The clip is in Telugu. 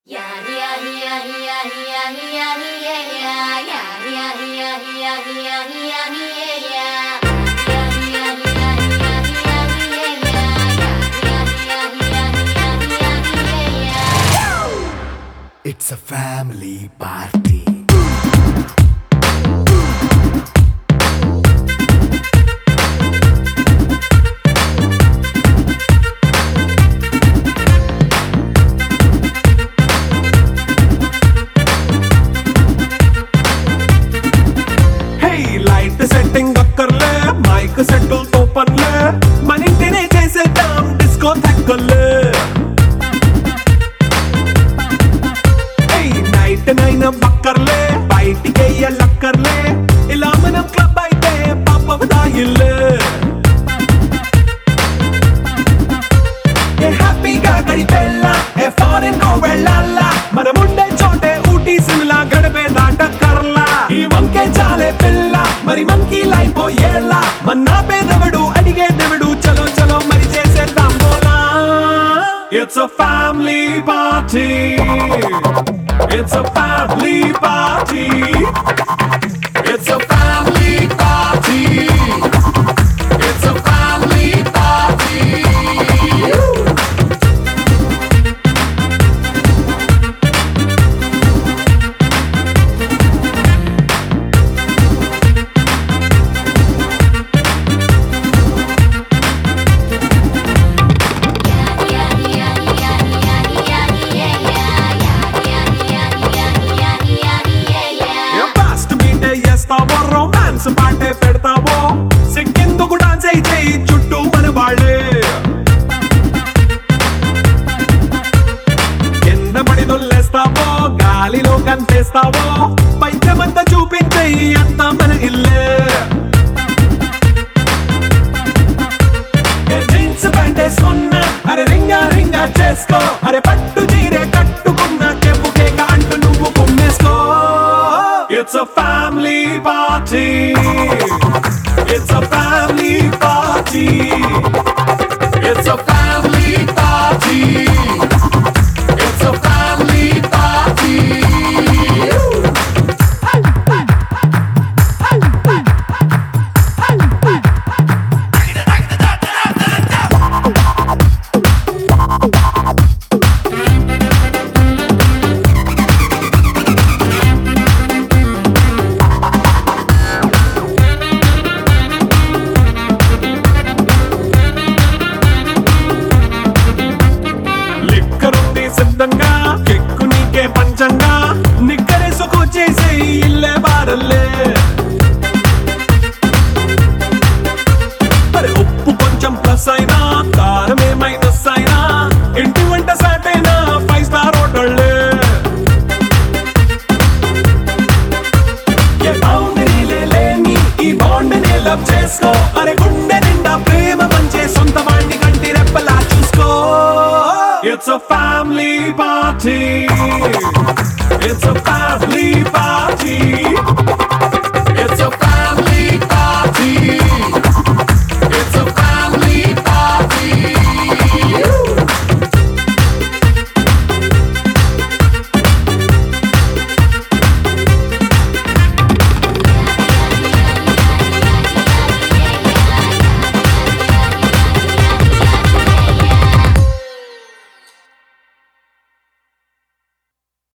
It's a family party. Hey, light setting అక్కర్లే మైక్ సెట్టుల్ తో పనులే మన ఇంటినే చేసేద్దాం డిస్కో థక్కర్లే నైట్ నైన్ బక్కర్లే బయటికెయ్యలక్కర్లే ఇలా మనం క్లబ్ అయితే పాపవదాయిల్లే ఏ హ్యాపీగా గడిపెల్లా ఏ ఫారెన్ కో వెళ్ళాలా మనముండే చోటే ఊటీ సిమ్లా గడిపే దాటక్కర్లా ఈ వంకే చాలే పిల్ల మరి మంకీ లైఫ్ ఏళ్ళ మన్నా పేదవడు అడిగేదెవడు చలో చలో మరి చేసేద్దాం బోలా It's a family party. It's a family party. It's a family party. It's a family party. Romance పాటే పెడతావో సిక్కిందుకు డాన్స్ అయితే చుట్టూ మన వాళ్ళే కింద పడి దొల్లేస్తావో గాలిలో కంటేస్తావో పైచమంతా చూపించే అంతా మన ఇల్లే జీన్స్ ప్యాంట్ వేసుకున్నా అరే రింగా రింగా చేసుకో అరే పట్టు చీరే కట్టుకున్నా చెప్పు కేక అంటూ నువ్వు కుమ్మేసుకో It's a family party. It's a family party. It's a family party. It's a family party. సిద్ధంగా కెక్కు నీకే పంచంగా నిక్కరేసుకు చేసే ఇల్లే బారల్లే మరి ఉప్పు కొంచెం ప్లస్ అయినా కారం మైనస్ అయినా ఇంటి వంట సాటైనా 5 స్టార్ హోటళ్ళే ఏ బౌండరీలే లేని ఈ బాండ్ని లవ్ చేసుకో అరే గుండె నిండా ప్రేమ పంచే సొంత వాణ్ణి కంటి రెప్పలా చూసుకో It's a family party. It's a family